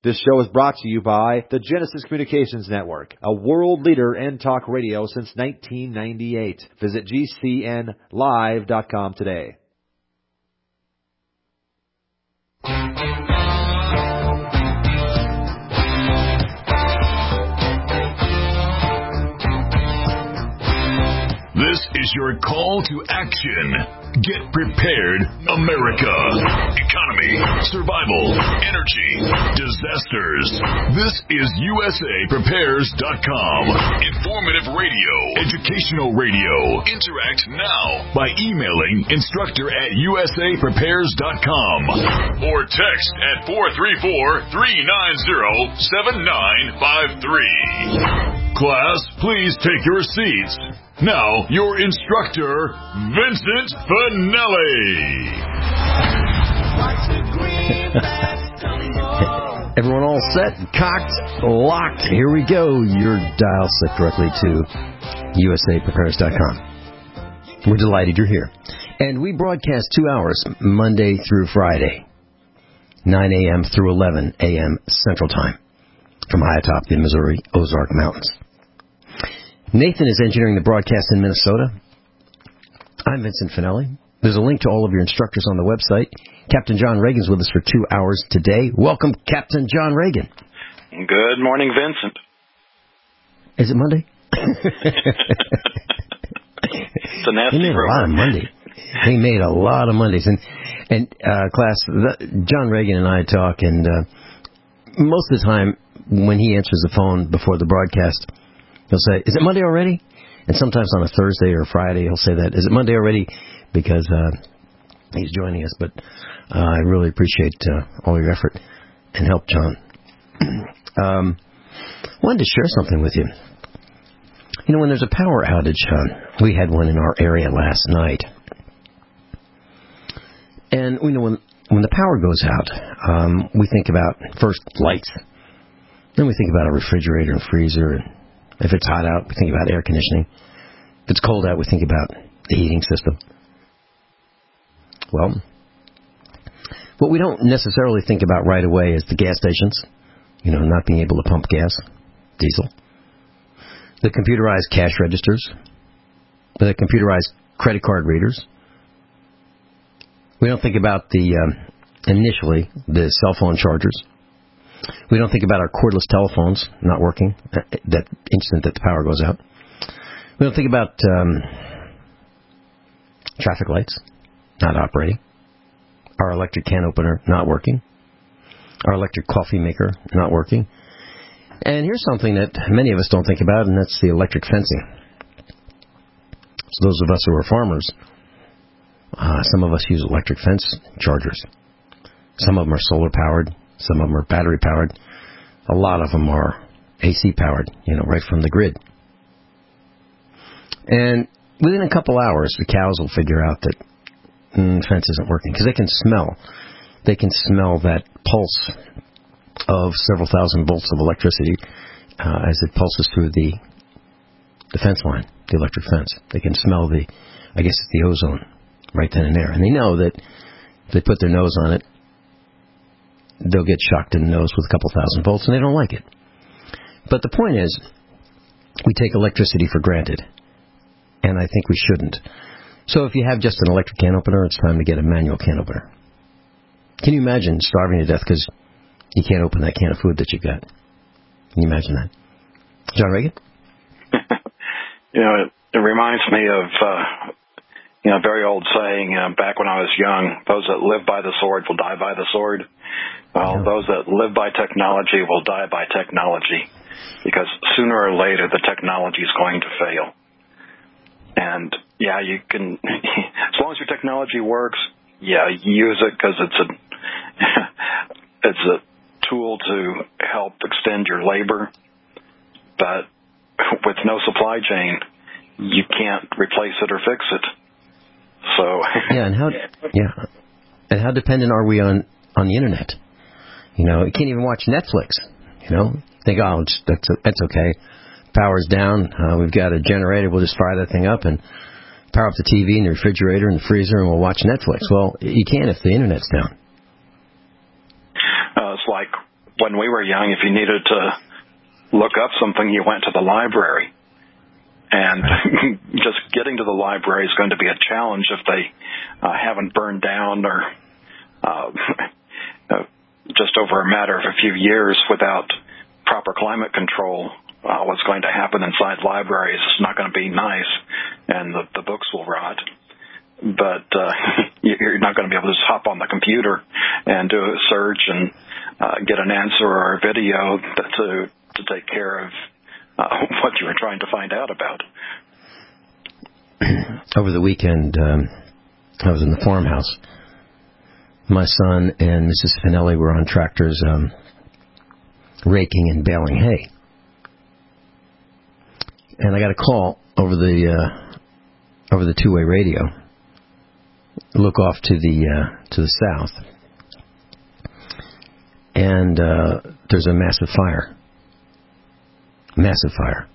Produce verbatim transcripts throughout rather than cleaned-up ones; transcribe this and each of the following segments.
This show is brought to you by the Genesis Communications Network, a world leader in talk radio since nineteen ninety-eight. Visit G C N live dot com today. This is your call to action. Get prepared, America. Economy, survival, energy, disasters. This is U S A Prepares dot com. Informative radio, educational radio. Interact now by emailing instructor at U S A Prepares dot com or text at four three four, three nine zero, seven nine five three. Class, please take your seats. Now, your instructor, Vincent Finelli. Everyone all set, cocked, locked. Here we go. Your dial set directly to U S A Prepares dot com. We're delighted you're here. And we broadcast two hours, Monday through Friday, nine a.m. through eleven a.m. Central Time, from high atop the Missouri Ozark Mountains. Nathan is engineering the broadcast in Minnesota. I'm Vincent Finelli. There's a link to all of your instructors on the website. Captain John Reagan's with us for two hours today. Welcome, Captain John Reagan. Good morning, Vincent. Is it Monday? It's a nasty He made program. a lot of Monday. He made a lot of Mondays. And, and uh, class, the, John Reagan and I talk, and uh, most of the time when he answers the phone before the broadcast, he'll say, is it Monday already? And sometimes on a Thursday or Friday, he'll say that, is it Monday already? Because uh, he's joining us. But uh, I really appreciate uh, all your effort and help, John. um, wanted to share something with you. You know, when there's a power outage, uh, we had one in our area last night. And, you know, when, when the power goes out, um, we think about, first, lights. Then we think about a refrigerator and freezer, and if it's hot out, we think about air conditioning. If it's cold out, we think about the heating system. Well, what we don't necessarily think about right away is the gas stations, you know, not being able to pump gas, diesel. The computerized cash registers, the computerized credit card readers. We don't think about the, um, initially, the cell phone chargers. We don't think about our cordless telephones not working that instant that the power goes out. We don't think about um, traffic lights not operating, our electric can opener not working, our electric coffee maker not working. And here's something that many of us don't think about, and that's the electric fencing. So those of us who are farmers, uh, some of us use electric fence chargers. Some of them are solar-powered. Some of them are battery-powered. A lot of them are A C-powered, you know, right from the grid. And within a couple hours, the cows will figure out that mm, the fence isn't working, because they can smell. They can smell that pulse of several thousand volts of electricity uh, as it pulses through the, the fence line, the electric fence. They can smell the, I guess it's the ozone right then and there. And they know that if they put their nose on it, they'll get shocked in the nose with a couple thousand volts, and they don't like it. But the point is, we take electricity for granted, and I think we shouldn't. So if you have just an electric can opener, it's time to get a manual can opener. Can you imagine starving to death because you can't open that can of food that you've got? Can you imagine that? John Reagan? You know, it, it reminds me of, uh, you know, a very old saying, uh, back when I was young, those that live by the sword will die by the sword. Well, those that live by technology will die by technology, because sooner or later the technology is going to fail. And, yeah, you can, as long as your technology works, yeah, use it, because it's a, it's a tool to help extend your labor. But with no supply chain, you can't replace it or fix it. So yeah, and how yeah, and how dependent are we on, on the internet? You know, you can't even watch Netflix. You know, think, oh, it's, that's that's okay. Power's down. Uh, we've got a generator. We'll just fire that thing up and power up the T V and the refrigerator and the freezer, and we'll watch Netflix. Well, you can't if the internet's down. Uh, it's like when we were young, if you needed to look up something, you went to the library. And just getting to the library is going to be a challenge if they uh, haven't burned down or uh, just over a matter of a few years without proper climate control. Uh, what's going to happen inside libraries is not going to be nice, and the, the books will rot. But uh, you're not going to be able to just hop on the computer and do a search and uh, get an answer or a video to to take care of uh, what you were trying to find out about. Over the weekend, um, I was in the farmhouse. My son and Missus Finelli were on tractors um, raking and baling hay. And I got a call over the uh, over the two-way radio. Look off to the uh, to the south, and uh, there's a massive fire. Massive fire.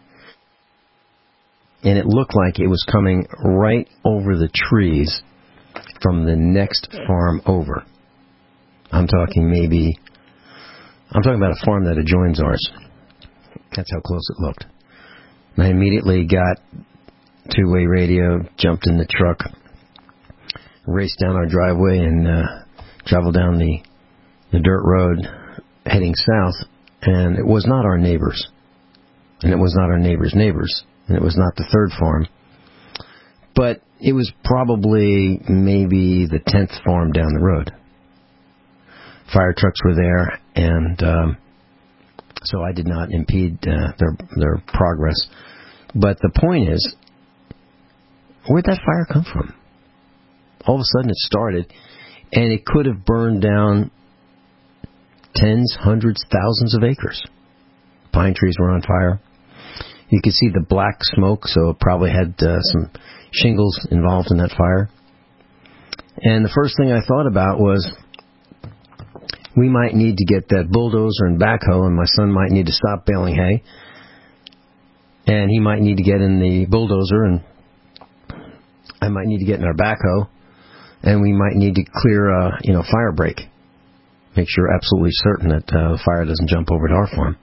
And it looked like it was coming right over the trees from the next farm over. I'm talking maybe, I'm talking about a farm that adjoins ours. That's how close it looked. And I immediately got two-way radio, jumped in the truck, raced down our driveway, and uh, traveled down the, the dirt road heading south. And it was not our neighbors. And it was not our neighbors' neighbors. And it was not the third farm. But it was probably maybe the tenth farm down the road. Fire trucks were there, and um, so I did not impede uh, their their progress. But the point is, where'd that fire come from? All of a sudden it started, and it could have burned down tens, hundreds, thousands of acres. Pine trees were on fire. You could see the black smoke, so it probably had uh, some shingles involved in that fire. And the first thing I thought about was we might need to get that bulldozer and backhoe, and my son might need to stop baling hay. And he might need to get in the bulldozer, and I might need to get in our backhoe, and we might need to clear a you know, fire break. Make sure absolutely certain that uh, the fire doesn't jump over to our farm.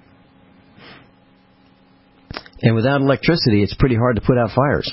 And without electricity, it's pretty hard to put out fires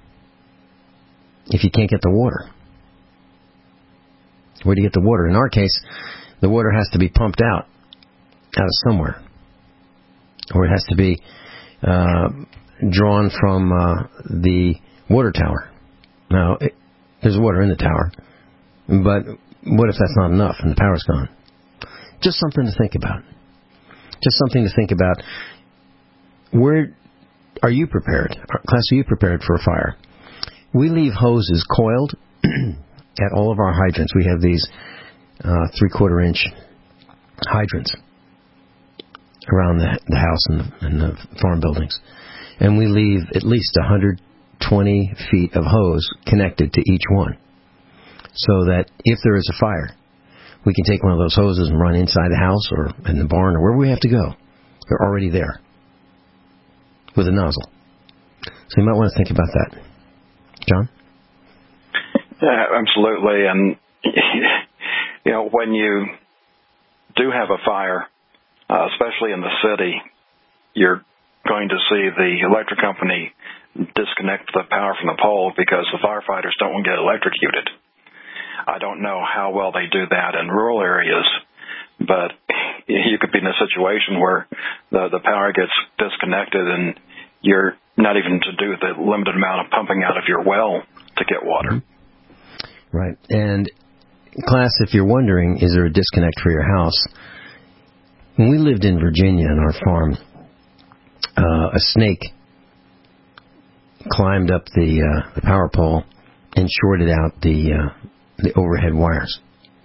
if you can't get the water. Where do you get the water? In our case, the water has to be pumped out, out of somewhere. Or it has to be uh, drawn from uh, the water tower. Now, it, there's water in the tower, but what if that's not enough and the power's gone? Just something to think about. Just something to think about. Where are you prepared? Class, are you prepared for a fire? We leave hoses coiled at all of our hydrants. We have these uh, three-quarter inch hydrants around the, the house and the, and the farm buildings. And we leave at least one hundred twenty feet of hose connected to each one, so that if there is a fire, we can take one of those hoses and run inside the house or in the barn or wherever we have to go. They're already there with a nozzle. So you might want to think about that. John? Yeah, absolutely. And, you know, when you do have a fire, uh, especially in the city, you're going to see the electric company disconnect the power from the pole because the firefighters don't want to get electrocuted. I don't know how well they do that in rural areas, but you could be in a situation where the, the power gets disconnected and you're not even to do the limited amount of pumping out of your well to get water. Right. And, class, if you're wondering, is there a disconnect for your house? When we lived in Virginia on our farm, uh, a snake climbed up the, uh, the power pole and shorted out the uh, the overhead wires.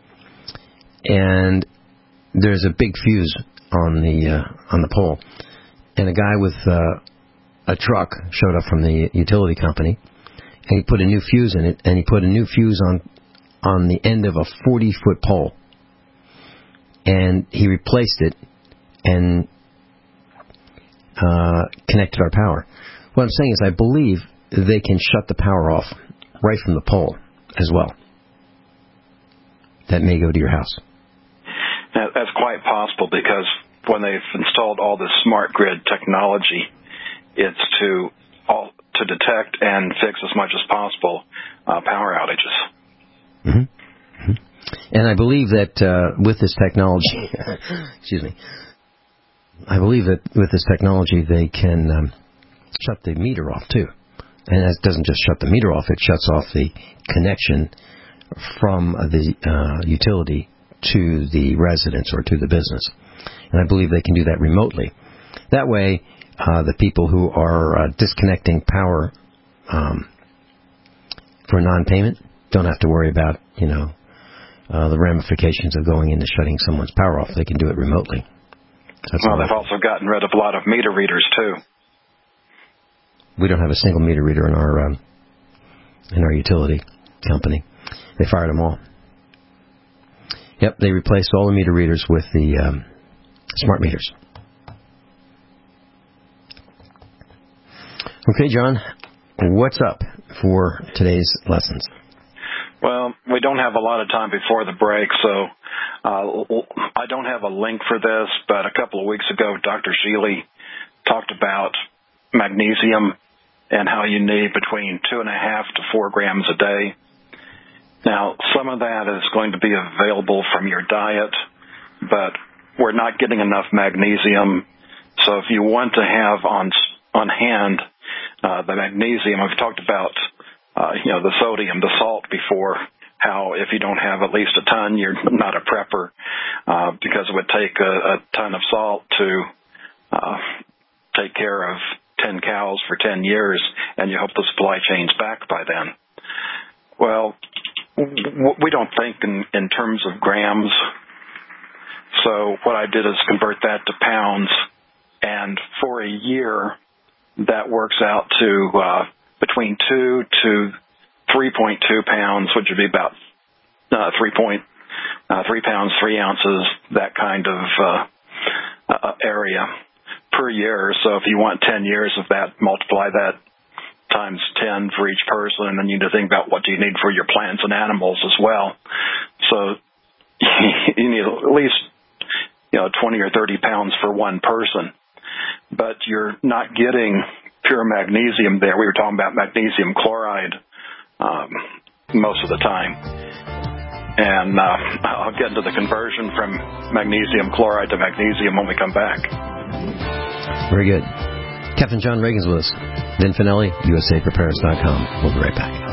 And there's a big fuse on the uh, on the pole. And a guy with uh, a truck showed up from the utility company, and he put a new fuse in it, and he put a new fuse on on the end of a forty-foot pole. And he replaced it and uh, connected our power. What I'm saying is I believe they can shut the power off right from the pole as well. That may go to your house. That's quite possible. because when they've installed all this smart grid technology, it's to all, to detect and fix as much as possible uh, power outages. Mm-hmm. Mm-hmm. And I believe that uh, with this technology, excuse me, I believe that with this technology they can um, shut the meter off too. And that doesn't just shut the meter off, it shuts off the connection from the uh, utility to the residence or to the business. And I believe they can do that remotely. That way, uh, the people who are uh, disconnecting power um, for non-payment don't have to worry about, you know, uh, the ramifications of going into shutting someone's power off. They can do it remotely. That's well, they've also gotten rid of a lot of meter readers, too. We don't have a single meter reader in our um, in our utility company. They fired them all. Yep, they replaced all the meter readers with the um, smart meters. Okay, John, what's up for today's lessons? Well, we don't have a lot of time before the break, so uh, I don't have a link for this, but a couple of weeks ago, Doctor Sheely talked about magnesium and how you need between two and a half to four grams a day. Now, some of that is going to be available from your diet, but we're not getting enough magnesium. So if you want to have on on hand uh, the magnesium, I've talked about uh, you know the sodium, the salt before. How if you don't have at least a ton, you're not a prepper, uh, because it would take a, a ton of salt to uh, take care of ten cows for ten years, and you hope the supply chain's back by then. Well, we don't think in, in terms of grams. So what I did is convert that to pounds, and for a year, that works out to uh, between two to three point two pounds, which would be about uh, three point uh, three pounds, three ounces, that kind of uh, uh, area per year. So if you want ten years of that, multiply that times ten for each person, and then you need to think about what do you need for your plants and animals as well. So you need at least, you know, twenty or thirty pounds for one person. But you're not getting pure magnesium there. We were talking about magnesium chloride um, most of the time. And uh, I'll get into the conversion from magnesium chloride to magnesium when we come back. Very good. Captain John Reagan's with us. Vin Finelli, U S A Prepares dot com. We'll be right back.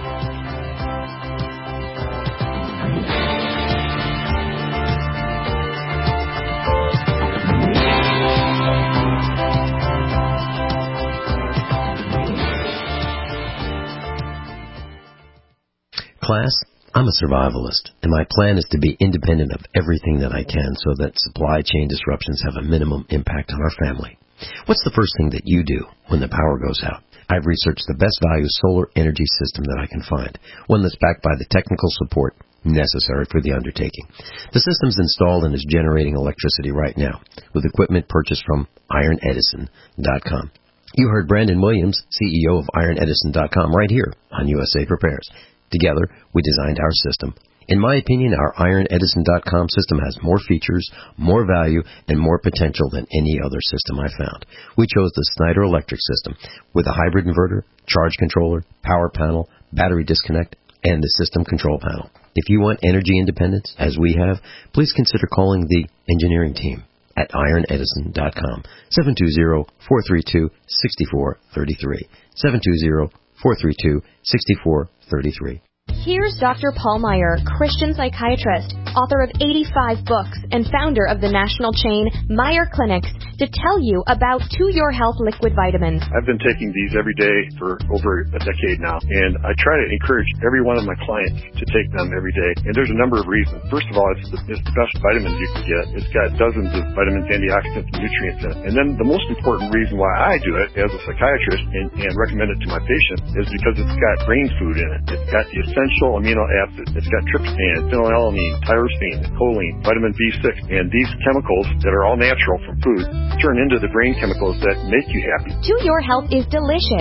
Class, I'm a survivalist, and my plan is to be independent of everything that I can so that supply chain disruptions have a minimum impact on our family. What's the first thing that you do when the power goes out? I've researched the best value solar energy system that I can find, one that's backed by the technical support necessary for the undertaking. The system's installed and is generating electricity right now with equipment purchased from Iron Edison dot com. You heard Brandon Williams, C E O of Iron Edison dot com, right here on U S A Prepares. Together, we designed our system. In my opinion, our Iron Edison dot com system has more features, more value, and more potential than any other system I found. We chose the Snyder Electric system with a hybrid inverter, charge controller, power panel, battery disconnect, and the system control panel. If you want energy independence, as we have, please consider calling the engineering team at Iron Edison dot com, seven two zero, four three two, six four three three, seven two zero, four three two, six four three three. Here's Doctor Paul Meyer, Christian psychiatrist, author of eighty-five books, and founder of the national chain Meyer Clinics, to tell you about To Your Health liquid vitamins. I've been taking these every day for over a decade now, and I try to encourage every one of my clients to take them every day. And there's a number of reasons. First of all, it's the, it's the best vitamins you can get. It's got dozens of vitamins, antioxidants, and nutrients in it. And then the most important reason why I do it as a psychiatrist and, and recommend it to my patients is because it's got brain food in it. It's got the essential amino acids. It's got tryptophan, phenylalanine, tyrosine, choline, vitamin B six, and these chemicals that are all natural from food turn into the brain chemicals that make you happy. To Your Health is delicious.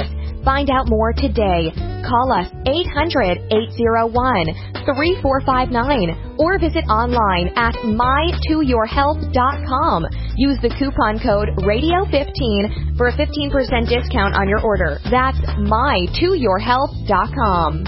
Find out more today. Call us eight hundred, eight oh one, three four five nine or visit online at my to your health dot com. Use the coupon code radio fifteen for a fifteen percent discount on your order. That's my to your health dot com.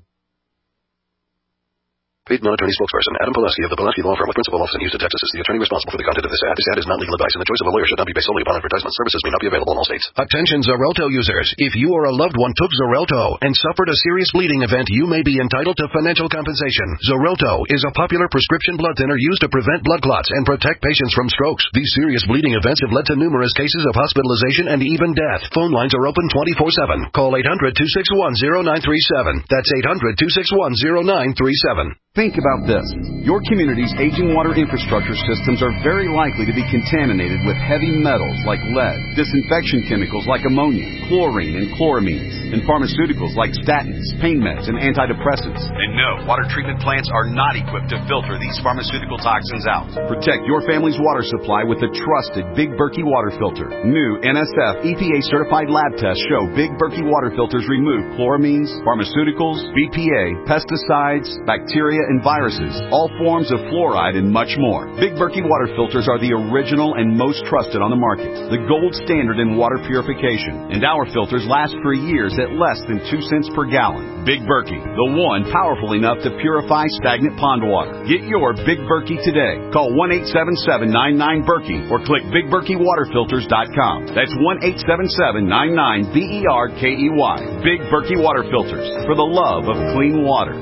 Paid non-attorney spokesperson Adam Pulaski of the Pulaski Law Firm with principal office in Houston, Texas is the attorney responsible for the content of this ad. This ad is not legal advice, and the choice of a lawyer should not be based solely upon advertisement. Services may not be available in all states. Attention Xarelto users. If you or a loved one took Xarelto and suffered a serious bleeding event, you may be entitled to financial compensation. Xarelto is a popular prescription blood thinner used to prevent blood clots and protect patients from strokes. These serious bleeding events have led to numerous cases of hospitalization and even death. Phone lines are open twenty-four seven. Call eight hundred, two six one, zero nine three seven. That's eight hundred, two six one, zero nine three seven. Think about this. Your community's aging water infrastructure systems are very likely to be contaminated with heavy metals like lead, disinfection chemicals like ammonia, chlorine and chloramines, and pharmaceuticals like statins, pain meds, and antidepressants. And no, water treatment plants are not equipped to filter these pharmaceutical toxins out. Protect your family's water supply with the trusted Big Berkey water filter. New N S F E P A certified lab tests show Big Berkey water filters remove chloramines, pharmaceuticals, B P A, pesticides, bacteria, and viruses, all forms of fluoride, and much more. Big Berkey water filters are the original and most trusted on the market, the gold standard in water purification, and our filters last for years at less than two cents per gallon. Big Berkey, the one powerful enough to purify stagnant pond water. Get your Big Berkey today. Call one eight seven seven, nine nine, Berkey or click big berkey water filters dot com. That's one eight seven seven, nine nine, B E R K E Y. Big Berkey water filters, for the love of clean water.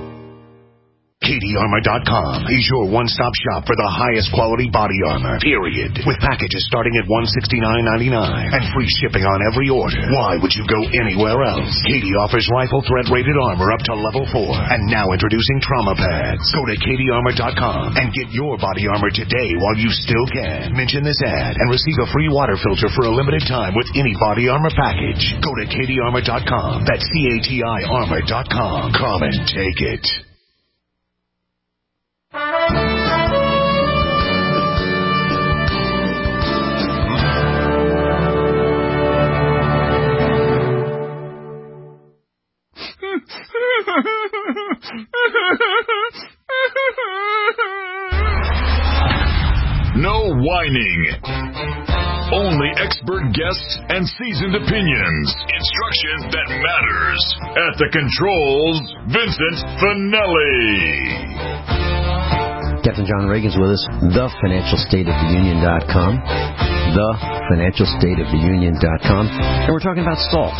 Katie Armor dot com is your one-stop shop for the highest quality body armor, period. With packages starting at one hundred sixty-nine ninety-nine and free shipping on every order. Why would you go anywhere else? Katie offers rifle threat rated armor up to level four. And now introducing trauma pads. Go to Katie Armor dot com and get your body armor today while you still can. Mention this ad and receive a free water filter for a limited time with any body armor package. Go to Katie Armor dot com. That's C A T I Armor dot com. Come and take it. No whining. Only expert guests and seasoned opinions. Instruction that matters. At the controls, Vincent Finelli. Captain John Reagan's with us. the financial state of the union dot com. the financial state of the union dot com. And we're talking about salt.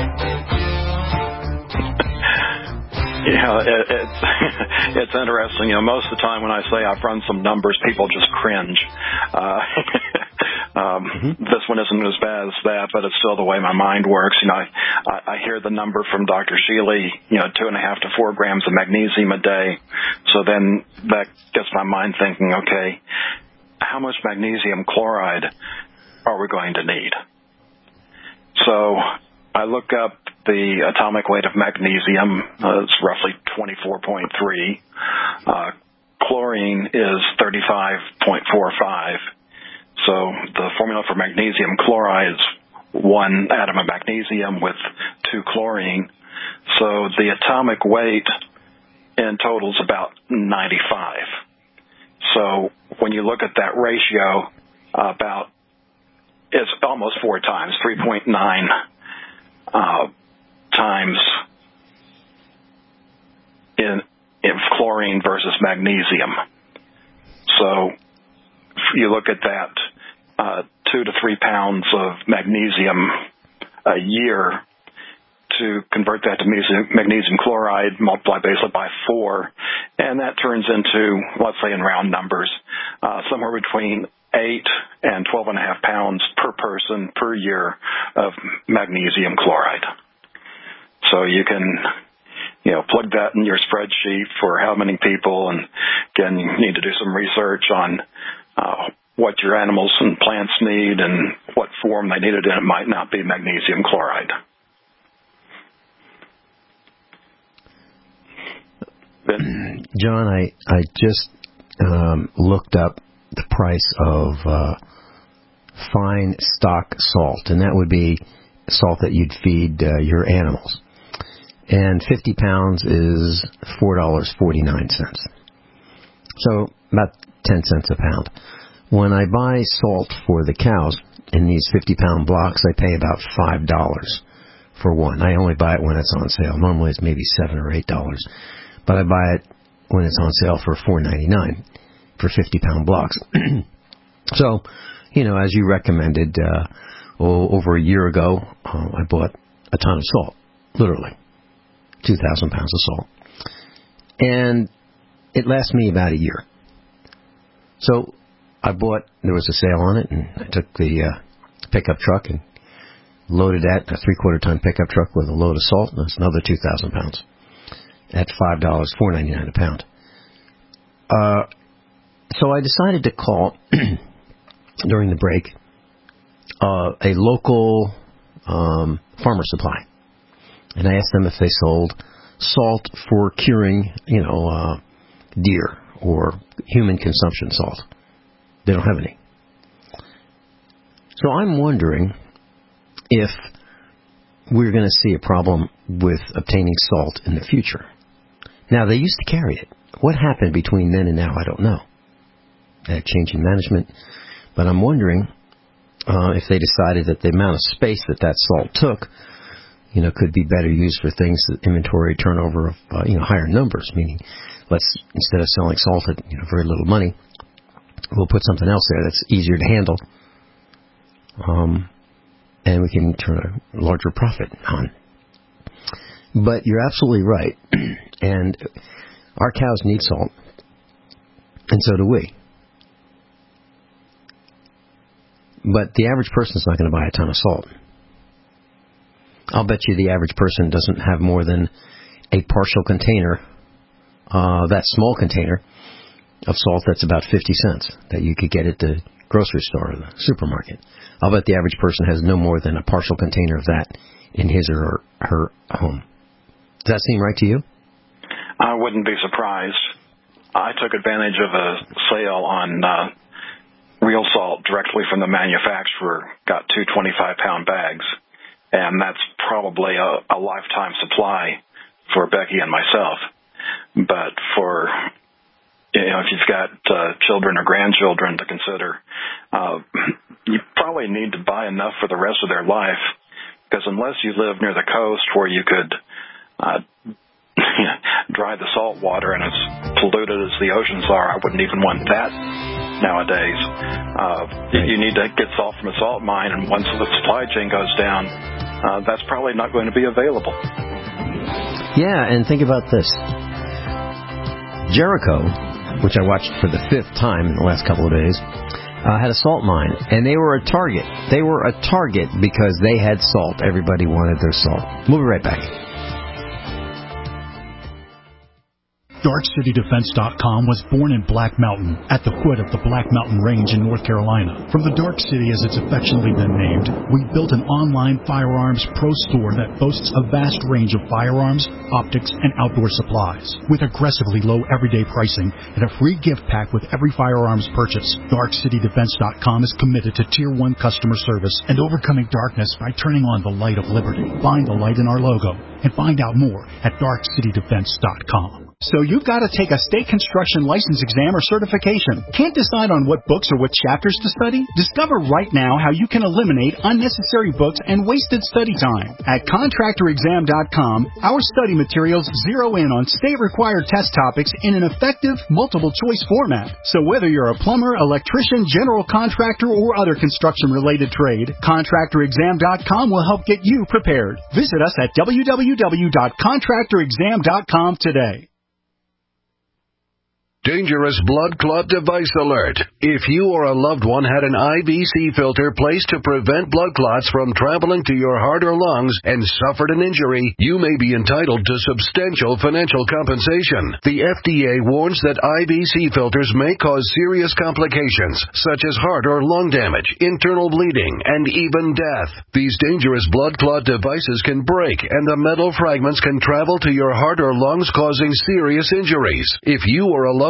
Yeah, it, it's it's interesting. You know, most of the time when I say I've run some numbers, people just cringe. Uh, um, mm-hmm. This one isn't as bad as that, but it's still the way my mind works. You know, I, I, I hear the number from Doctor Shealy, you know, two and a half to four grams of magnesium a day. So then that gets my mind thinking, okay, how much magnesium chloride are we going to need? So I look up the atomic weight of magnesium. Uh, it's roughly twenty-four point three. Uh, chlorine is thirty-five point four five. So the formula for magnesium chloride is one atom of magnesium with two chlorine. So the atomic weight in total is about ninety-five. So when you look at that ratio, uh, about it's almost four times, three point nine uh, times in, in chlorine versus magnesium. So if you look at that, uh, two to three pounds of magnesium a year, to convert that to magnesium chloride, multiply basically by four, and that turns into, let's say in round numbers, uh, somewhere between eight and twelve and a half pounds per person per year of magnesium chloride. So you can, you know, plug that in your spreadsheet for how many people, and again, you need to do some research on uh, what your animals and plants need and what form they need it in. It might not be magnesium chloride. John, I, I just um, looked up the price of uh, fine stock salt, and that would be salt that you'd feed uh, your animals. And fifty pounds is four dollars and forty-nine cents. So about ten cents a pound. When I buy salt for the cows in these fifty-pound blocks, I pay about five dollars for one. I only buy it when it's on sale. Normally it's maybe seven or eight dollars. But I buy it when it's on sale for four ninety-nine for fifty-pound blocks. So, you know, as you recommended, uh, oh, over a year ago, uh, I bought a ton of salt, literally. two thousand pounds of salt. And it lasts me about a year. So I bought, there was a sale on it, and I took the uh, pickup truck and loaded that, a three-quarter ton pickup truck with a load of salt, and that's another two thousand pounds at five dollars, four ninety-nine a pound. Uh, so I decided to call, during the break, uh, a local um, farmer supply. And I asked them if they sold salt for curing, you know, uh, deer or human consumption salt. They don't have any. So I'm wondering if we're going to see a problem with obtaining salt in the future. Now, they used to carry it. What happened between then and now, I don't know. They had change in management. But I'm wondering uh, if they decided that the amount of space that that salt took, you know, could be better used for things that inventory turnover of, uh, you know, higher numbers, meaning let's, instead of selling salt at, you know, very little money, we'll put something else there that's easier to handle, um, and we can turn a larger profit on. But you're absolutely right, and our cows need salt, and so do we. But the average person's not going to buy a ton of salt. I'll bet you the average person doesn't have more than a partial container, uh, that small container of salt that's about fifty cents that you could get at the grocery store or the supermarket. I'll bet the average person has no more than a partial container of that in his or her home. Does that seem right to you? I wouldn't be surprised. I took advantage of a sale on uh, real salt directly from the manufacturer, got two twenty-five pound bags. And that's probably a, a lifetime supply for Becky and myself. But for, you know, if you've got uh, children or grandchildren to consider, uh, you probably need to buy enough for the rest of their life. Because unless you live near the coast where you could uh, dry the salt water and as polluted as the oceans are, I wouldn't even want that nowadays. Uh, you need to get salt from a salt mine, and once the supply chain goes down, uh, that's probably not going to be available. Yeah, and think about this. Jericho, which I watched for the fifth time in the last couple of days, uh, had a salt mine, and they were a target. They were a target because they had salt. Everybody wanted their salt. We'll be right back. Dark City Defense dot com was born in Black Mountain, at the foot of the Black Mountain Range in North Carolina. From the Dark City, as it's affectionately been named, we built an online firearms pro store that boasts a vast range of firearms, optics, and outdoor supplies. With aggressively low everyday pricing and a free gift pack with every firearms purchase, Dark City Defense dot com is committed to Tier one customer service and overcoming darkness by turning on the light of liberty. Find the light in our logo and find out more at Dark City Defense dot com. So you've got to take a state construction license exam or certification. Can't decide on what books or what chapters to study? Discover right now how you can eliminate unnecessary books and wasted study time. At Contractor Exam dot com, our study materials zero in on state-required test topics in an effective, multiple-choice format. So whether you're a plumber, electrician, general contractor, or other construction-related trade, Contractor Exam dot com will help get you prepared. Visit us at w w w dot contractor exam dot com today. Dangerous blood clot device alert. If you or a loved one had an I V C filter placed to prevent blood clots from traveling to your heart or lungs and suffered an injury, you may be entitled to substantial financial compensation. The F D A warns that I V C filters may cause serious complications, such as heart or lung damage, internal bleeding, and even death. These dangerous blood clot devices can break, and the metal fragments can travel to your heart or lungs, causing serious injuries. If you or a loved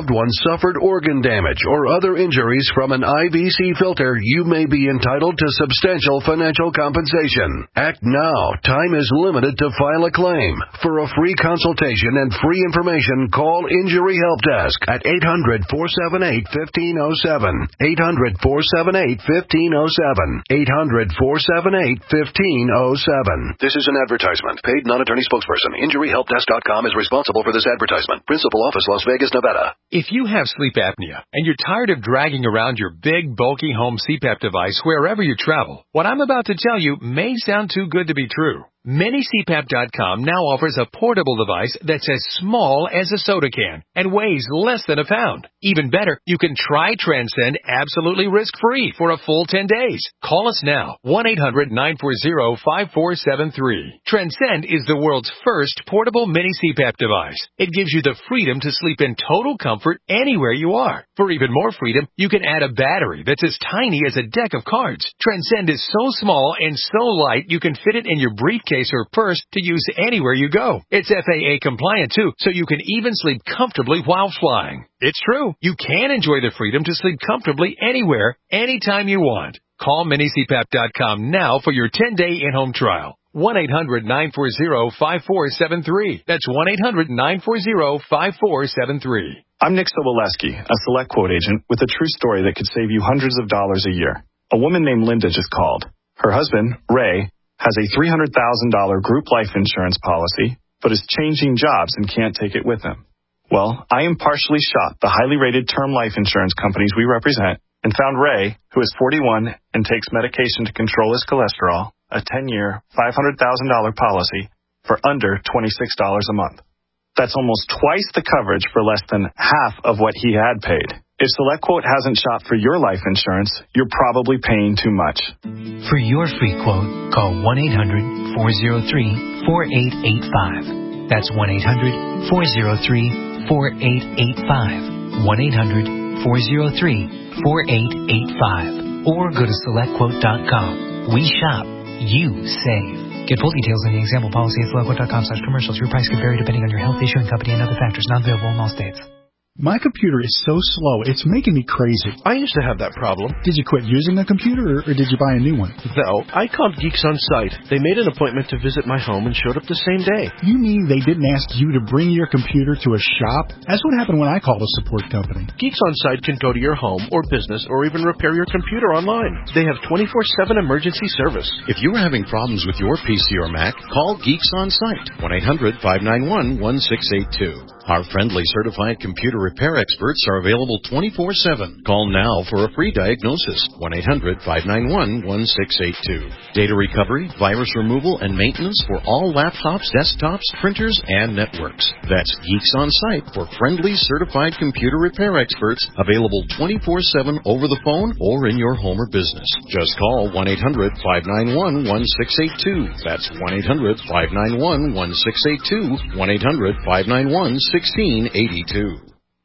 loved one suffered organ damage or other injuries from an I V C filter, you may be entitled to substantial financial compensation. Act now. Time is limited to file a claim. For a free consultation and free information, call Injury Help Desk at eight hundred, four seven eight, one five zero seven. eight hundred, four seven eight, one five zero seven. eight hundred, four seven eight, one five zero seven. This is an advertisement. Paid non-attorney spokesperson. Injury Help Desk dot com is responsible for this advertisement. Principal office, Las Vegas, Nevada. If you have sleep apnea and you're tired of dragging around your big, bulky home C PAP device wherever you travel, what I'm about to tell you may sound too good to be true. Mini C PAP dot com now offers a portable device that's as small as a soda can and weighs less than a pound. Even better, you can try Transcend absolutely risk-free for a full ten days. Call us now, one eight hundred, nine four zero, five four seven three. Transcend is the world's first portable mini C PAP device. It gives you the freedom to sleep in total comfort anywhere you are. For even more freedom, you can add a battery that's as tiny as a deck of cards. Transcend is so small and so light you can fit it in your briefcase or purse to use anywhere you go. It's F A A compliant too, so you can even sleep comfortably while flying. It's true. You can enjoy the freedom to sleep comfortably anywhere, anytime you want. Call Mini C PAP dot com now for your ten-day in-home trial. one eight hundred, nine four zero, five four seven three. That's one eight hundred, nine four zero, five four seven three. I'm Nick Soboleski, a Select Quote agent with a true story that could save you hundreds of dollars a year. A woman named Linda just called. Her husband, Ray, has a three hundred thousand dollars group life insurance policy, but is changing jobs and can't take it with him. Well, I impartially shot the highly rated term life insurance companies we represent and found Ray, who is forty-one and takes medication to control his cholesterol, a ten-year, five hundred thousand dollars policy for under twenty-six dollars a month. That's almost twice the coverage for less than half of what he had paid. If SelectQuote hasn't shot for your life insurance, you're probably paying too much. For your free quote, call one eight hundred, four oh three, four eight eight five. That's one eight hundred, four oh three, four eight eight five. one eight hundred, four oh three, four eight eight five. Or go to select quote dot com. We shop, you save. Get full details in the example policy at select quote dot com slash commercials. Your price can vary depending on your health, issuing company, and other factors. Not available in all states. My computer is so slow, it's making me crazy. I used to have that problem. Did you quit using the computer, or, or did you buy a new one? No, I called Geeks On Site. They made an appointment to visit my home and showed up the same day. You mean they didn't ask you to bring your computer to a shop? That's what happened when I called a support company. Geeks On Site can go to your home or business or even repair your computer online. They have twenty-four seven emergency service. If you are having problems with your P C or Mac, call Geeks On Site, one eight hundred, five nine one, one six eight two. Our friendly certified computer repair experts are available twenty-four seven. Call now for a free diagnosis, one eight hundred, five nine one, one six eight two. Data recovery, virus removal, and maintenance for all laptops, desktops, printers, and networks. That's Geeks On Site for friendly certified computer repair experts, available twenty-four seven over the phone or in your home or business. Just call one eight hundred, five nine one, one six eight two. That's one eight hundred, five nine one, one six eight two, one eight hundred, five nine one, sixteen eighty-two.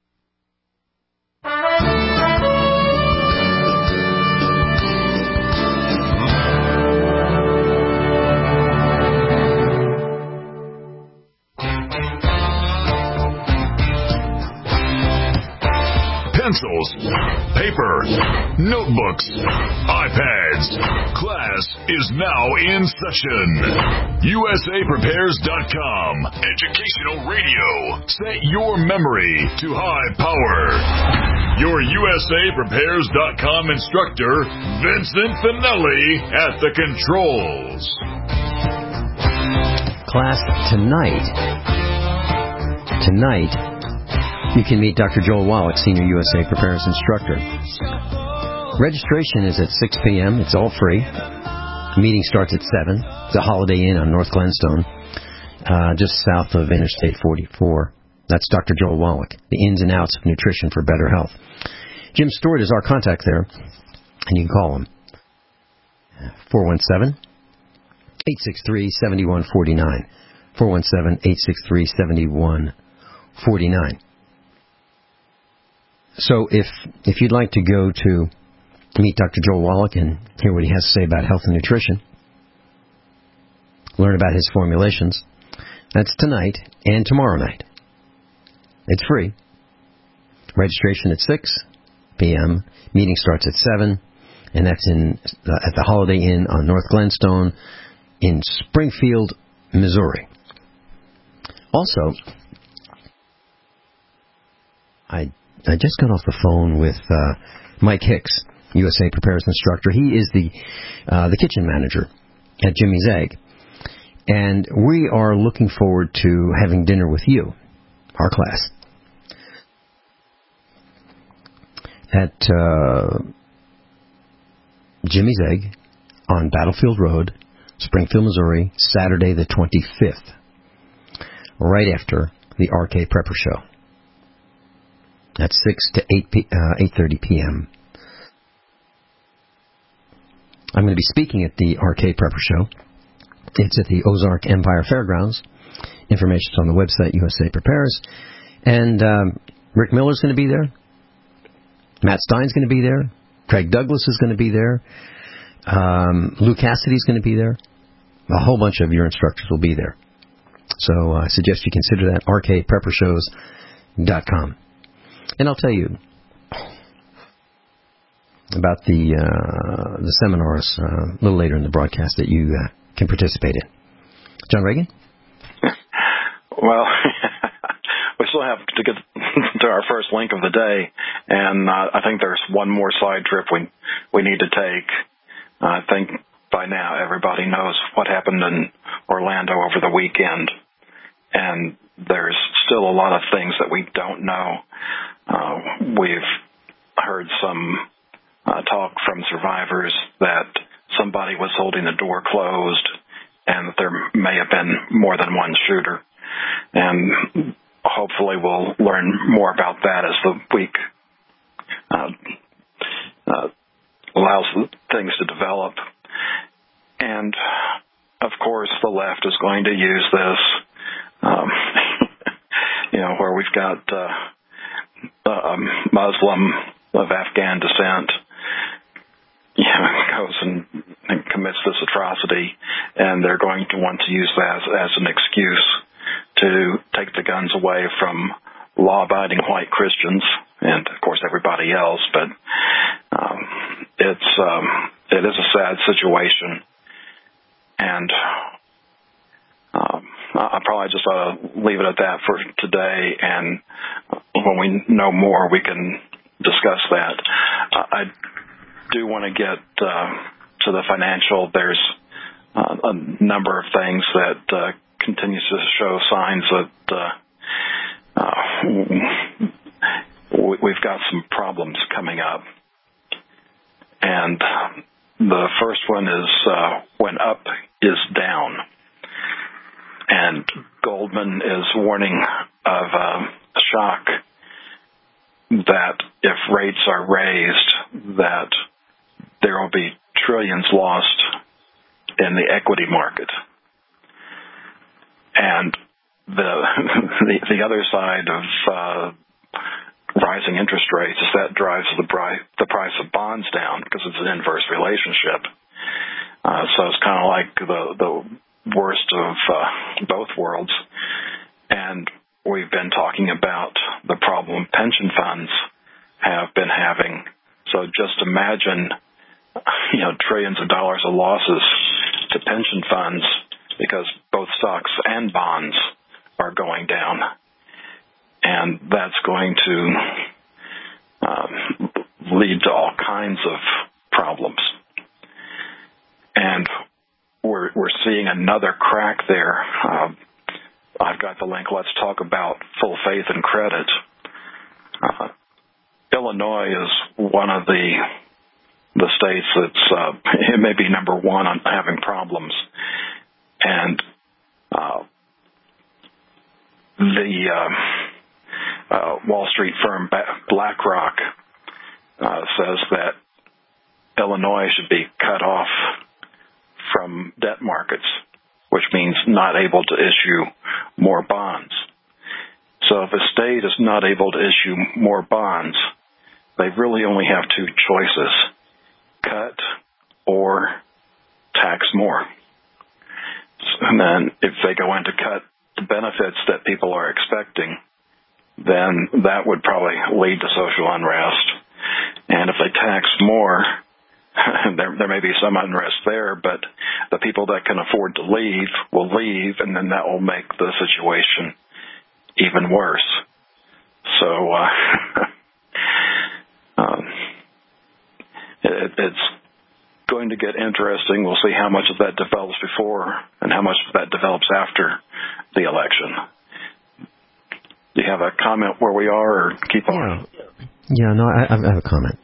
Pencils, paper, notebooks, iPads. Class is now in session. U S A Prepares dot com. Educational radio. Set your memory to high power. Your U S A Prepares dot com instructor, Vincent Finelli, at the controls. Class, tonight, tonight, you can meet Doctor Joel Wallach, Senior U S A Prepares Instructor. Registration is at six p.m. It's all free. The meeting starts at seven. It's a Holiday Inn on North Glenstone, uh, just south of Interstate forty-four. That's Doctor Joel Wallach, the ins and outs of nutrition for better health. Jim Stewart is our contact there, and you can call him. four one seven, eight six three, seven one four nine. four one seven, eight six three, seven one four nine. So if if you'd like to go to meet Doctor Joel Wallach and hear what he has to say about health and nutrition, learn about his formulations, that's tonight and tomorrow night. It's free. Registration at six p.m. Meeting starts at seven, and that's in uh, at the Holiday Inn on North Glenstone in Springfield, Missouri. Also, I I just got off the phone with uh, Mike Hicks, U S A Prepares instructor. He is the uh, the kitchen manager at Jimmy's Egg, and we are looking forward to having dinner with you, our class, at uh, Jimmy's Egg on Battlefield Road, Springfield, Missouri, Saturday the twenty-fifth, right after the R K Prepper Show. At six to eight p- uh, eight thirty p.m. I'm going to be speaking at the R K Prepper Show. It's at the Ozark Empire Fairgrounds. Information's on the website, U S A Prepares. And um, Rick Miller's going to be there. Matt Stein's going to be there. Craig Douglas is going to be there. Um, Lou Cassidy's going to be there. A whole bunch of your instructors will be there. So uh, I suggest you consider that, R K prepper shows dot com. And I'll tell you about the uh, the seminars uh, a little later in the broadcast that you uh, can participate in. John Reagan? Well, we still have to get to our first link of the day, and uh, I think there's one more side trip we we need to take. Uh, I think by now everybody knows what happened in Orlando over the weekend, and there's still a lot of things that we don't know. Uh, we've heard some uh, talk from survivors that somebody was holding the door closed and that there may have been more than one shooter. And hopefully we'll learn more about that as the week uh, uh, allows things to develop. And, of course, the left is going to use this, um, you know, where we've got uh, a Muslim of Afghan descent, you know, goes and, and commits this atrocity, and they're going to want to use that as, as an excuse to take the guns away from law-abiding white Christians and, of course, everybody else. But um, it's um, it is a sad situation, and um, I probably just ought to leave it at that for today, and when we know more, we can discuss that. Uh, I do want to get uh, to the financial. There's uh, a number of things that uh, continues to show signs that uh, uh, we've got some problems coming up. And the first one is uh, when up is down. And Goldman is warning of uh, a shock that if rates are raised, that there will be trillions lost in the equity market. And the the, the other side of uh, rising interest rates is that drives the, bri- the price of bonds down because it's an inverse relationship. Uh, so it's kind of like the, the worst of uh, both worlds. And we've been talking about the problem pension funds have been having. So just imagine, you know, trillions of dollars of losses to pension funds because both stocks and bonds are going down. And that's going to um, lead to all kinds of problems. And we're we're seeing another crack there. Uh, I've got the link. Let's talk about full faith and credit. Uh, Illinois is one of the the states that's uh, it may be number one on having problems, and uh, the uh, uh, Wall Street firm BlackRock uh, says that Illinois should be cut off from debt markets, which means not able to issue more bonds. So if a state is not able to issue more bonds, they really only have two choices: cut or tax more. And then if they go in to cut the benefits that people are expecting, then that would probably lead to social unrest. And if they tax more, there, there may be some unrest there, but the people that can afford to leave will leave, and then that will make the situation even worse. So uh, um, it, it's going to get interesting. We'll see how much of that develops before and how much of that develops after the election. Do you have a comment where we are, or keep on? Yeah, yeah no, I, I have a comment.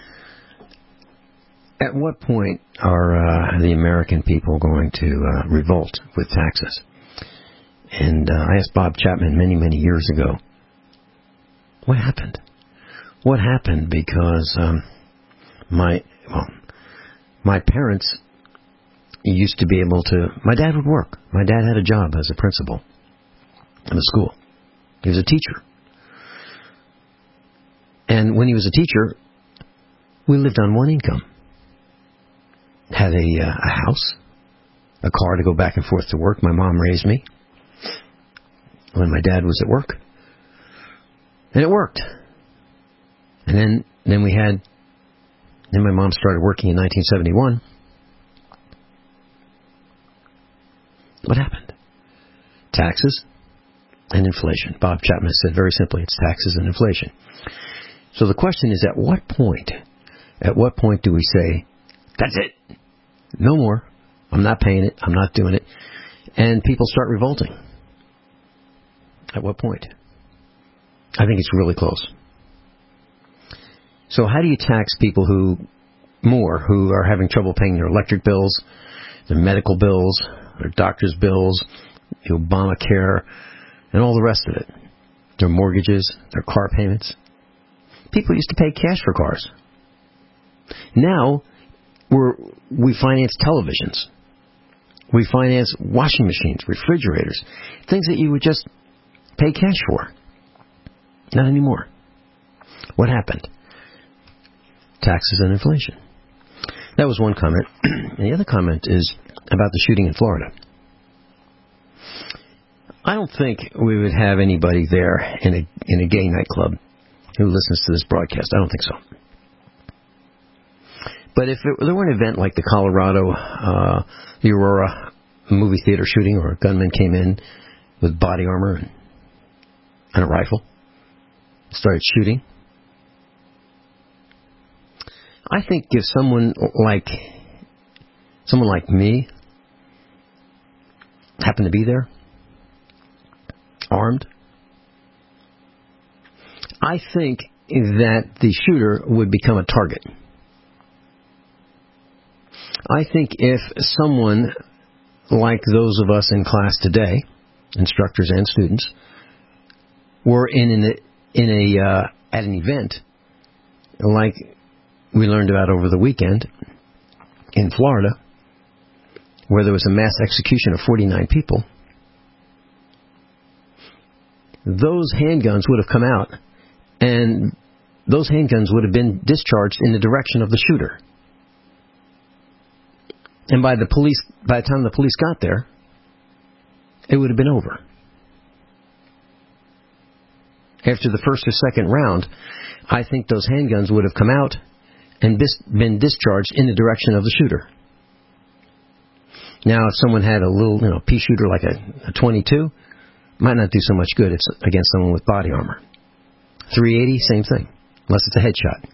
At what point are uh, the American people going to uh, revolt with taxes? And uh, I asked Bob Chapman many, many years ago, what happened? What happened? Because um, my well, my parents used to be able to. My dad would work. My dad had a job as a principal in a school. He was a teacher. And when he was a teacher, we lived on one income. Had a, uh, a house, a car to go back and forth to work. My mom raised me when my dad was at work. And it worked. And then, then we had, then my mom started working in nineteen seventy-one. What happened? Taxes and inflation. Bob Chapman said very simply, it's taxes and inflation. So the question is, at what point, at what point do we say, that's it, no more, I'm not paying it, I'm not doing it, and people start revolting? At what point? I think it's really close. So how do you tax people who, more, who are having trouble paying their electric bills, their medical bills, their doctor's bills, the Obamacare, and all the rest of it, their mortgages, their car payments? People used to pay cash for cars. Now, we're, we finance televisions. We finance washing machines, refrigerators, things that you would just pay cash for. Not anymore. What happened? Taxes and inflation. That was one comment. And the other comment is about the shooting in Florida. I don't think we would have anybody there in a in a gay nightclub who listens to this broadcast. I don't think so. But if it, there were an event like the Colorado, uh, the Aurora movie theater shooting, or a gunman came in with body armor and, and a rifle, started shooting, I think if someone like someone like me happened to be there, armed, I think that the shooter would become a target. I think if someone like those of us in class today, instructors and students, were in an, in a uh, at an event like we learned about over the weekend in Florida, where there was a mass execution of forty-nine people, those handguns would have come out, and those handguns would have been discharged in the direction of the shooter. And by the police, by the time the police got there, it would have been over. After the first or second round, I think those handguns would have come out and bis- been discharged in the direction of the shooter. Now, if someone had a little, you know, pea shooter like a, a twenty-two, might not do so much good against someone with body armor. three eighty, same thing, unless it's a headshot.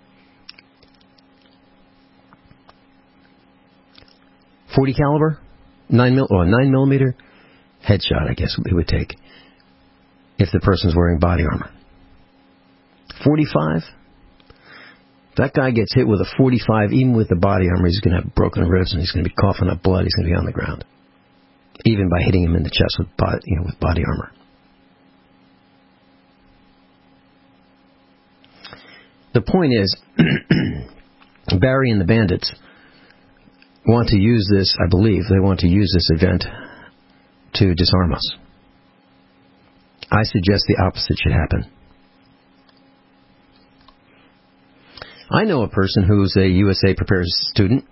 forty caliber, nine mil, or nine millimeter headshot, I guess it would take if the person's wearing body armor. forty-five, if that guy gets hit with a forty-five, even with the body armor, he's going to have broken ribs and he's going to be coughing up blood. He's going to be on the ground, even by hitting him in the chest with body, you know, with body armor. The point is, Barry and the bandits want to use this, I believe, they want to use this event to disarm us. I suggest the opposite should happen. I know a person who's a U S A Prepares student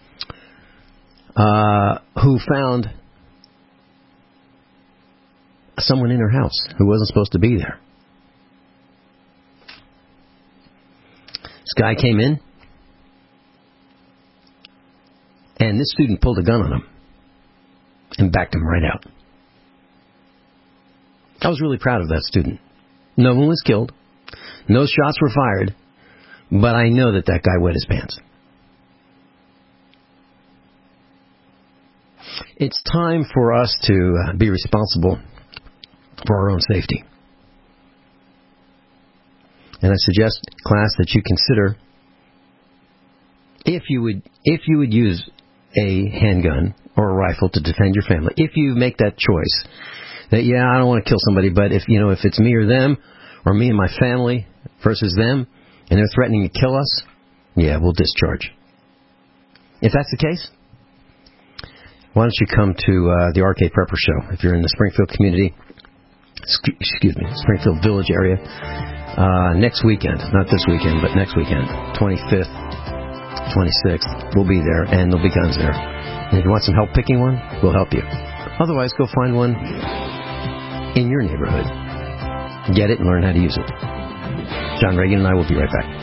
uh, who found someone in her house who wasn't supposed to be there. This guy came in, and this student pulled a gun on him and backed him right out. I was really proud of that student. No one was killed. No shots were fired. But I know that that guy wet his pants. It's time for us to uh, be responsible for our own safety. And I suggest, class, that you consider if you would if you would use a handgun or a rifle to defend your family. If you make that choice, that yeah, I don't want to kill somebody, but if you know if it's me or them, or me and my family versus them, and they're threatening to kill us, yeah, we'll discharge. If that's the case, why don't you come to uh, the R K Prepper Show if you're in the Springfield community, excuse me, Springfield Village area, uh, next weekend, not this weekend, but next weekend, twenty-fifth, twenty-sixth, we'll be there, and there'll be guns there. And if you want some help picking one, we'll help you. Otherwise, go find one in your neighborhood. Get it and learn how to use it. John Reagan and I will be right back.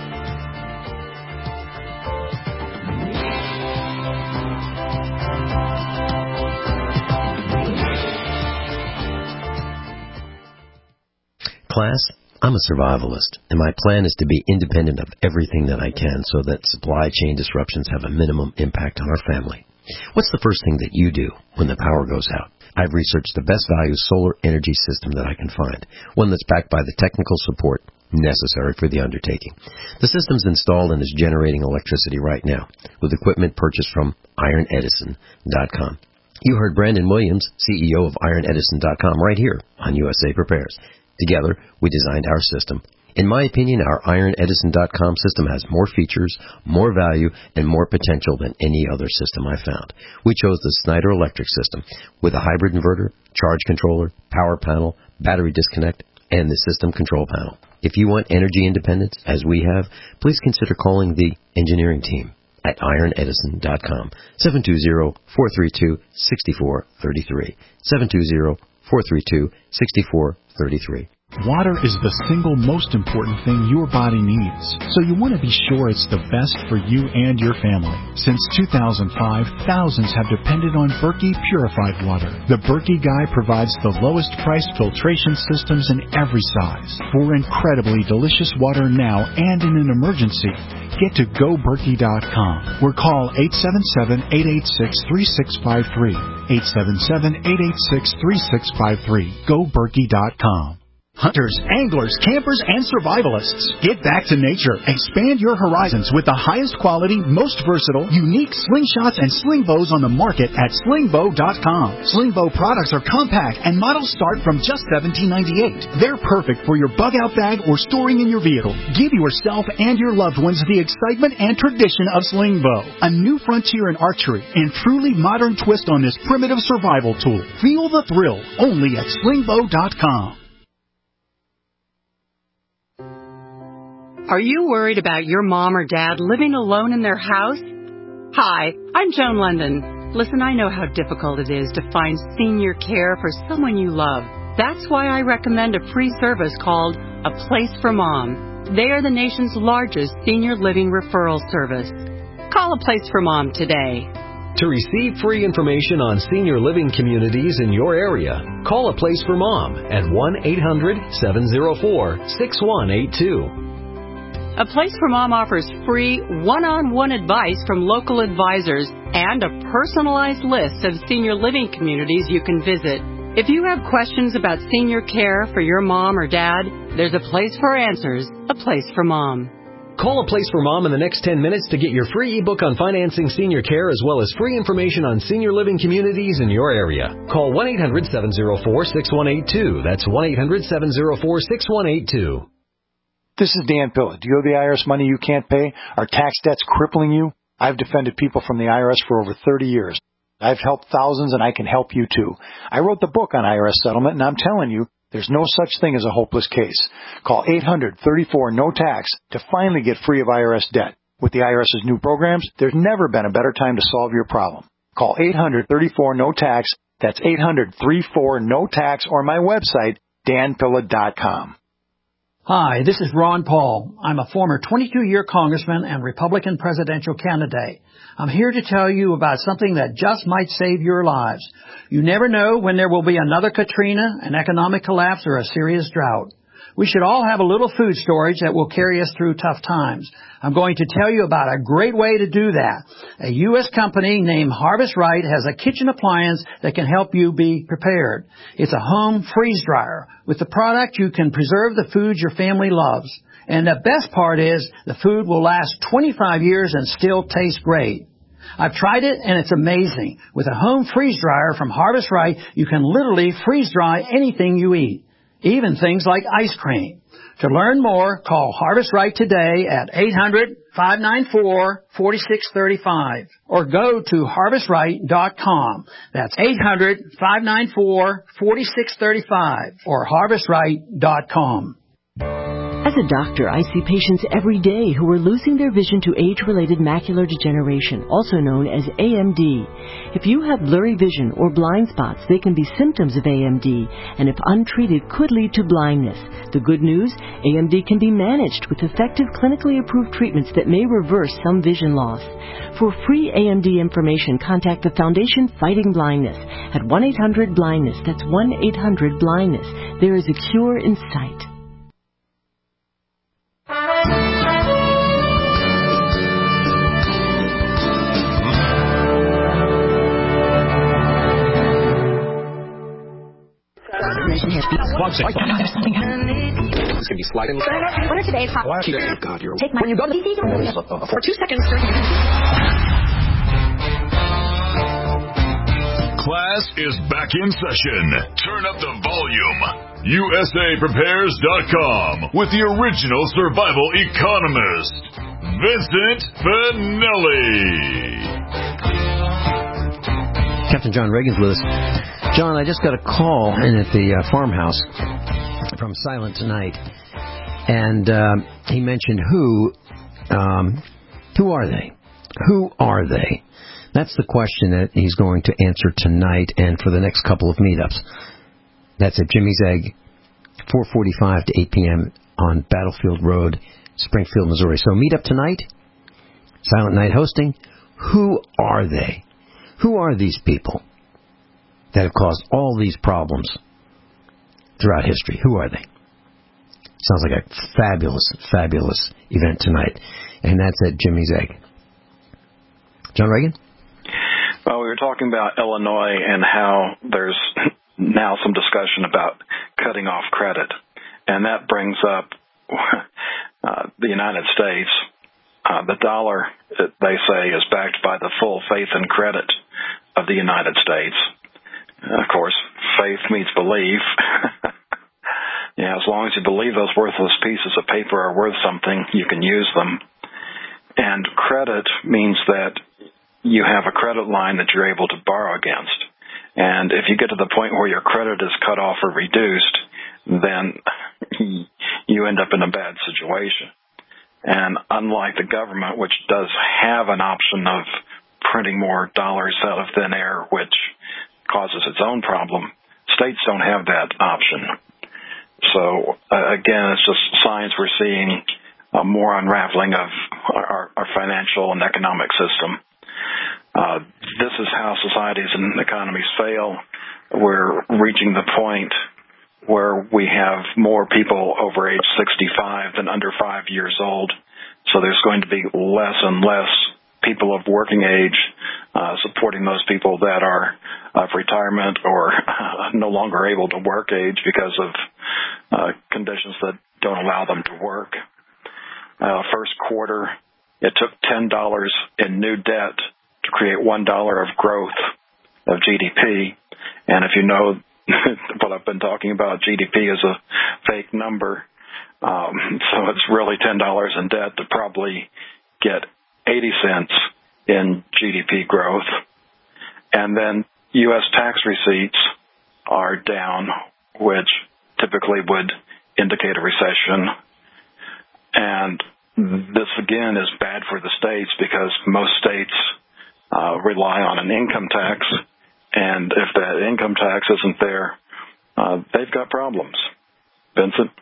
Class, I'm a survivalist, and my plan is to be independent of everything that I can so that supply chain disruptions have a minimum impact on our family. What's the first thing that you do when the power goes out? I've researched the best value solar energy system that I can find, one that's backed by the technical support necessary for the undertaking. The system's installed and is generating electricity right now with equipment purchased from iron edison dot com. You heard Brandon Williams, C E O of iron edison dot com, right here on U S A Prepares. Together, we designed our system. In my opinion, our iron edison dot com system has more features, more value, and more potential than any other system I found. We chose the Snyder Electric system with a hybrid inverter, charge controller, power panel, battery disconnect, and the system control panel. If you want energy independence, as we have, please consider calling the engineering team at iron edison dot com, seven two zero, four three two, six four three three, seven two zero, four three two, six four three three. Water is the single most important thing your body needs, so you want to be sure it's the best for you and your family. Since two thousand five, thousands have depended on Berkey purified water. The Berkey Guy provides the lowest priced filtration systems in every size. For incredibly delicious water now and in an emergency, get to go berkey dot com or call eight seven seven, eight eight six, three six five three, eight seven seven, eight eight six, three six five three. go berkey dot com. Hunters, anglers, campers, and survivalists, get back to nature. Expand your horizons with the highest quality, most versatile, unique slingshots and sling bows on the market at sling bow dot com. Sling bow products are compact and models start from just seventeen ninety-eight. They're perfect for your bug-out bag or storing in your vehicle. Give yourself and your loved ones the excitement and tradition of sling bow, a new frontier in archery and truly modern twist on this primitive survival tool. Feel the thrill only at sling bow dot com. Are you worried about your mom or dad living alone in their house? Hi, I'm Joan London. Listen, I know how difficult it is to find senior care for someone you love. That's why I recommend a free service called A Place for Mom. They are the nation's largest senior living referral service. Call A Place for Mom today. To receive free information on senior living communities in your area, call A Place for Mom at one eight hundred, seven oh four, six one eight two. A Place for Mom offers free one-on-one advice from local advisors and a personalized list of senior living communities you can visit. If you have questions about senior care for your mom or dad, there's a place for answers, A Place for Mom. Call A Place for Mom in the next ten minutes to get your free ebook on financing senior care as well as free information on senior living communities in your area. Call one eight hundred, seven oh four, six one eight two. That's one eight hundred, seven oh four, six one eight two. This is Dan Pilla. Do you owe the I R S money you can't pay? Are tax debts crippling you? I've defended people from the I R S for over thirty years. I've helped thousands, and I can help you too. I wrote the book on I R S settlement, and I'm telling you, there's no such thing as a hopeless case. Call eight hundred, thirty-four, no tax to finally get free of I R S debt. With the IRS's new programs, there's never been a better time to solve your problem. Call eight hundred, thirty-four, no tax That's eight hundred, three four, N O T A X or my website, dan pilla dot com. Hi, this is Ron Paul. I'm a former twenty-two-year congressman and Republican presidential candidate. I'm here to tell you about something that just might save your lives. You never know when there will be another Katrina, an economic collapse, or a serious drought. We should all have a little food storage that will carry us through tough times. I'm going to tell you about a great way to do that. A U S company named Harvest Right has a kitchen appliance that can help you be prepared. It's a home freeze dryer. With the product, you can preserve the food your family loves. And the best part is the food will last twenty-five years and still taste great. I've tried it, and it's amazing. With a home freeze dryer from Harvest Right, you can literally freeze dry anything you eat, even things like ice cream. To learn more, call Harvest Right today at eight hundred, five nine four, four six three five or go to harvest right dot com. That's eight hundred, five nine four, four six three five or harvest right dot com. As a doctor, I see patients every day who are losing their vision to age-related macular degeneration, also known as A M D. If you have blurry vision or blind spots, they can be symptoms of A M D, and if untreated, could lead to blindness. The good news, A M D can be managed with effective clinically approved treatments that may reverse some vision loss. For free A M D information, contact the Foundation Fighting Blindness at one eight hundred blindness. That's one eight hundred blindness. There is a cure in sight. One second. There's something happening. This can be sliding. What are today's hot? Oh, God, you're... Take my... When you go to the... For two seconds. Class is back in session. Turn up the volume. U S A Prepares dot com with the original survival economist, Vincent Finelli. Captain John Reagan's with us. John, I just got a call in at the uh, farmhouse from Silent Tonight, and uh, he mentioned who, um, who are they? Who are they? That's the question that he's going to answer tonight and for the next couple of meetups. That's at Jimmy's Egg, four forty-five to eight p.m. on Battlefield Road, Springfield, Missouri. So meet up tonight, Silent Night hosting. Who are they? Who are these people that have caused all these problems throughout history? Who are they? Sounds like a fabulous, fabulous event tonight. And that's at Jimmy's Egg. John Reagan? Well, we were talking about Illinois and how there's now some discussion about cutting off credit. And that brings up uh, the United States. Uh, the dollar, they say, is backed by the full faith and credit of the United States. Uh, of course, faith meets belief. Yeah, as long as you believe those worthless pieces of paper are worth something, you can use them. And credit means that you have a credit line that you're able to borrow against. And if you get to the point where your credit is cut off or reduced, then you end up in a bad situation. And unlike the government, which does have an option of printing more dollars out of thin air, which causes its own problem, states don't have that option. So, uh, again, it's just signs we're seeing uh, more unraveling of our, our financial and economic system. Uh, this is how societies and economies fail. We're reaching the point where we have more people over age sixty-five than under five years old. So there's going to be less and less people of working age uh, supporting those people that are of retirement or uh, no longer able to work age because of uh, conditions that don't allow them to work. Uh, first quarter, it took ten dollars in new debt to create one dollar of growth of G D P. And if you know what I've been talking about, G D P is a fake number. Um, so it's really ten dollars in debt to probably get eighty cents in G D P growth. And then U S tax receipts are down, which typically would indicate a recession. And this, again, is bad for the states because most states uh, rely on an income tax, And if that income tax isn't there, uh, they've got problems. Vincent?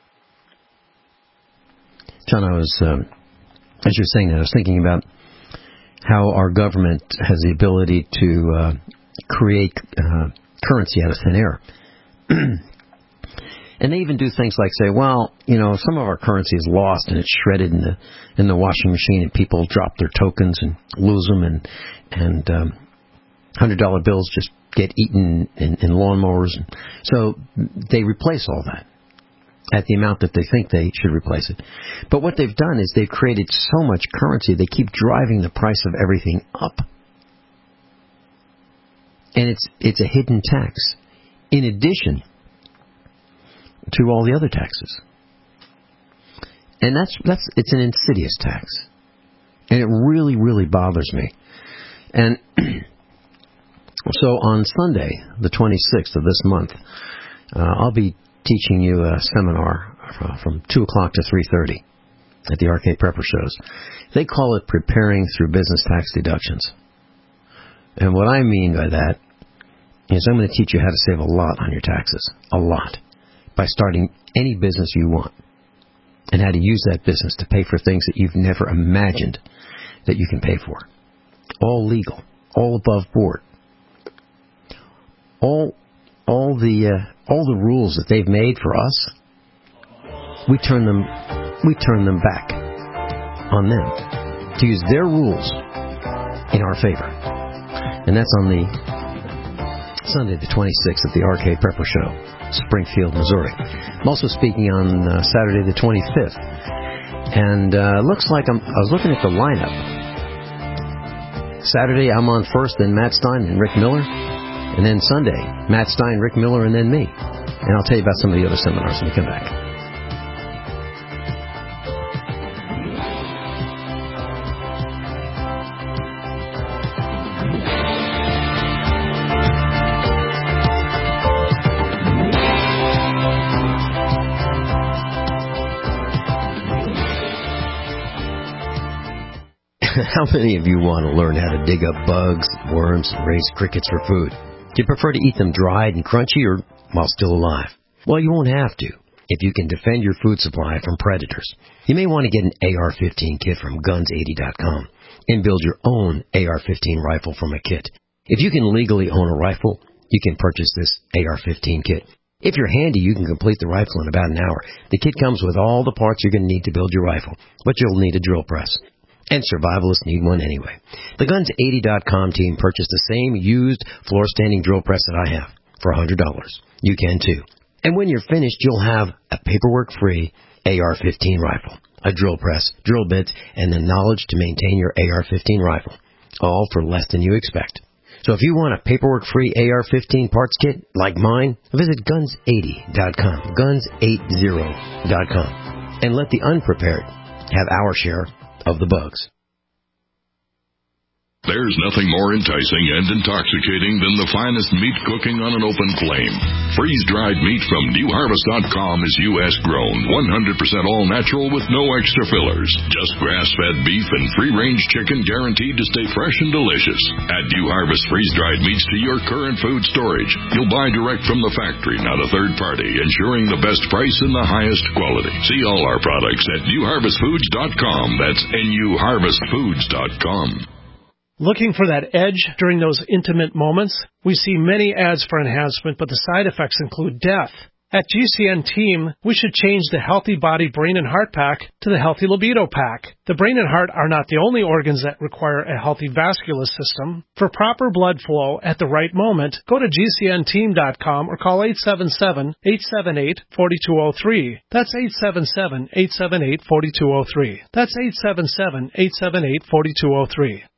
John, I was, um, as you're saying that, I was thinking about how our government has the ability to uh, create uh, currency out of thin air. And they even do things like say, well, you know, some of our currency is lost and it's shredded in the in the washing machine, and people drop their tokens and lose them, and and um, hundred dollar bills just get eaten in, in lawnmowers. And so they replace all that at the amount that they think they should replace it. But what they've done is they've created so much currency, they keep driving the price of everything up. And it's it's a hidden tax, in addition to all the other taxes. And that's that's it's an insidious tax. And it really, really bothers me. And so on Sunday, the twenty-sixth of this month, uh, I'll be teaching you a seminar from two o'clock to three thirty at the Arcade Prepper Shows. They call it Preparing Through Business Tax Deductions. And what I mean by that is I'm going to teach you how to save a lot on your taxes. A lot. By starting any business you want. And how to use that business to pay for things that you've never imagined that you can pay for. All legal. All above board. All all the uh, all the rules that they've made for us, we turn them we turn them back on them to use their rules in our favor. And that's on the Sunday the twenty-sixth at the Arcade Prepper Show, Springfield, Missouri. I'm also speaking on uh, Saturday the twenty-fifth. And uh, looks like I'm, I was looking at the lineup. Saturday I'm on first, then Matt Stein and Rick Miller. And then Sunday, Matt Stein, Rick Miller, and then me. And I'll tell you about some of the other seminars when we come back. How many of you want to learn how to dig up bugs, worms, and raise crickets for food? Do you prefer to eat them dried and crunchy or while still alive? Well, you won't have to if you can defend your food supply from predators. You may want to get an A R fifteen kit from guns eighty dot com and build your own A R fifteen rifle from a kit. If you can legally own a rifle, you can purchase this A R fifteen kit. If you're handy, you can complete the rifle in about an hour. The kit comes with all the parts you're going to need to build your rifle, but you'll need a drill press. And survivalists need one anyway. The guns eighty dot com team purchased the same used floor-standing drill press that I have for one hundred dollars. You can too. And when you're finished, you'll have a paperwork-free A R fifteen rifle, a drill press, drill bits, and the knowledge to maintain your A R fifteen rifle, all for less than you expect. So if you want a paperwork-free A R fifteen parts kit like mine, visit guns eighty dot com, guns eighty dot com, and let the unprepared have our share of the bugs. There's nothing more enticing and intoxicating than the finest meat cooking on an open flame. Freeze-dried meat from new harvest dot com is U S grown, one hundred percent all natural with no extra fillers. Just grass-fed beef and free-range chicken guaranteed to stay fresh and delicious. Add New Harvest freeze-dried meats to your current food storage. You'll buy direct from the factory, not a third party, ensuring the best price and the highest quality. See all our products at new harvest foods dot com. That's N U harvest foods dot com. Looking for that edge during those intimate moments? We see many ads for enhancement, but the side effects include death. At G C N Team, we should change the Healthy Body Brain and Heart Pack to the Healthy Libido Pack. The brain and heart are not the only organs that require a healthy vascular system. For proper blood flow at the right moment, go to G C N team dot com or call eight seven seven, eight seven eight, four two zero three. That's eight seven seven, eight seven eight, four two zero three. That's eight seven seven, eight seven eight, four two zero three.